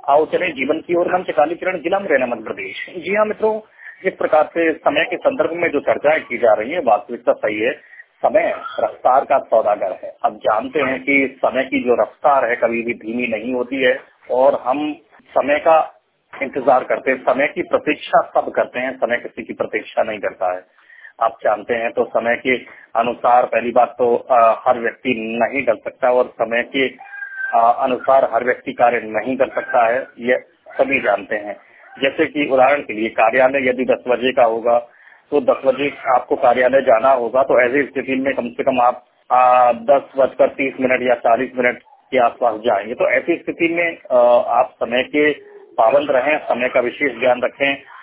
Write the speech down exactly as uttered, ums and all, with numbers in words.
आओ चले जीवन की ओर, मंच कालीकिरण, जिला मुरैना, मध्य प्रदेश। जी हाँ मित्रों, इस प्रकार से समय के संदर्भ में जो चर्चाएं की जा रही है वास्तविकता सही है। समय रफ्तार का सौदागर है। अब जानते हैं कि समय की जो रफ्तार है कभी भी धीमी नहीं होती है और हम समय का इंतजार करते हैं, समय की प्रतीक्षा सब करते हैं, समय किसी की प्रतीक्षा नहीं करता है। आप जानते हैं तो समय के अनुसार पहली बात तो आ, हर व्यक्ति नहीं ढल सकता और समय के आ, अनुसार हर व्यक्ति कार्य नहीं कर सकता है, ये सभी जानते हैं। जैसे कि उदाहरण के लिए कार्यालय यदि दस बजे का होगा तो दस बजे आपको कार्यालय जाना होगा, तो ऐसी स्थिति में कम से कम आप आ, दस बजकर तीस मिनट या चालीस मिनट के आसपास जाएंगे। तो ऐसी स्थिति में आ, आप समय के पाबंद रहें, समय का विशेष ध्यान रखें